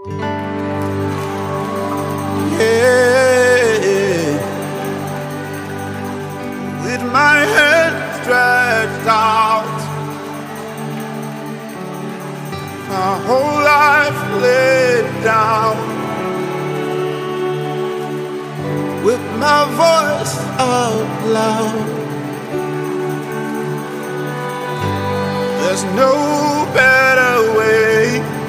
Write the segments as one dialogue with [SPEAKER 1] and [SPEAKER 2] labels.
[SPEAKER 1] Yeah, with my hands stretched out, my whole life laid down, with my voice out loud. There's no better way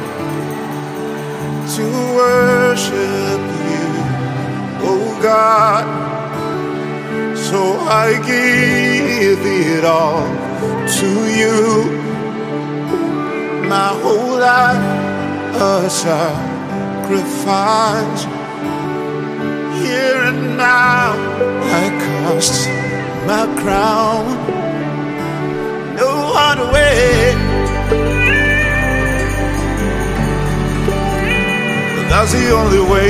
[SPEAKER 1] to worship you, oh God. So I give it all to you, my whole life a sacrifice. Here and now I cast my crown. No other way, that's the only way.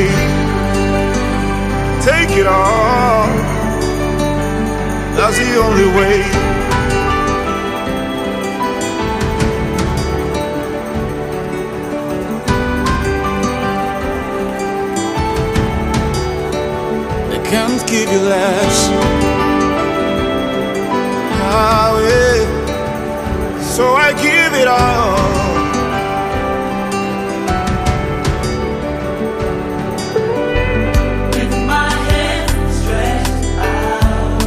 [SPEAKER 1] Take it all, that's the only way. They can't give you less. Oh, yeah. So I give it all.
[SPEAKER 2] With my hands stretched out,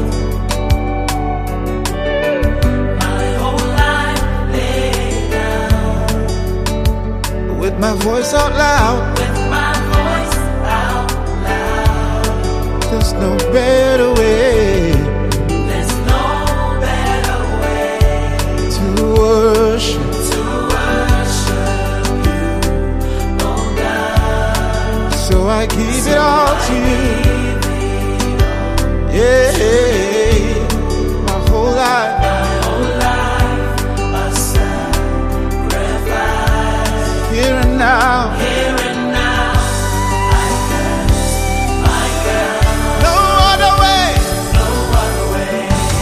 [SPEAKER 2] my whole life laid down,
[SPEAKER 1] With my voice out loud,
[SPEAKER 2] with my voice out loud.
[SPEAKER 1] there's no better way
[SPEAKER 2] There's no better way
[SPEAKER 1] to worship.
[SPEAKER 2] to worship you, oh God.
[SPEAKER 1] So I give it all to you. Yeah, my whole life.
[SPEAKER 2] My whole life a sacrifice.
[SPEAKER 1] Here and now,
[SPEAKER 2] Here and now, I cast my crown.
[SPEAKER 1] no other way.
[SPEAKER 2] No other way.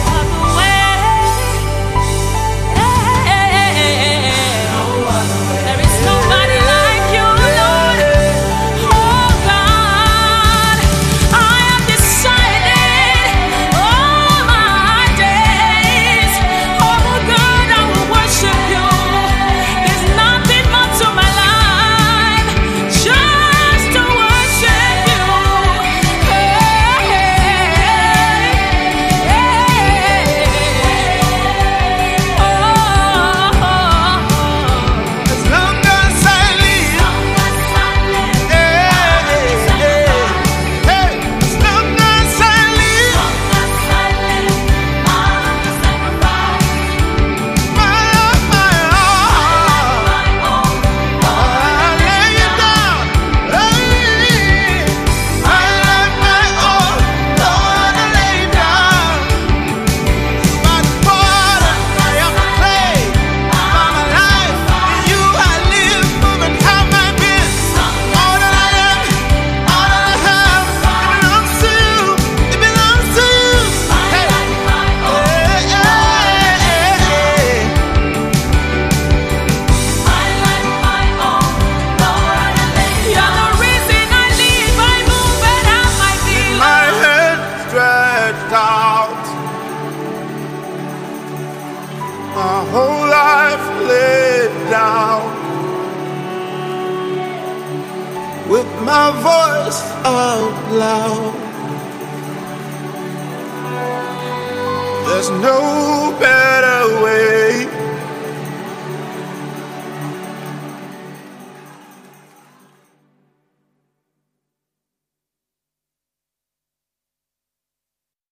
[SPEAKER 2] No other way.
[SPEAKER 3] There is nobody like you, Lord. Oh God, I have decided all my days, oh God, I will worship you. There's nothing more to my life, just to worship you.
[SPEAKER 1] As long as I live, hey, as long as I live, my all, I lay it down. I like my all, Lord, I lay it down. My part, I am the clay. My life, in you I live, move and have my being. All that I am, all that I have, it belongs to you. It belongs to you. Hey,
[SPEAKER 3] You're the reason I live, I move, and have my being.
[SPEAKER 1] my hands stretched out, my whole life laid down, with my voice out loud. There's no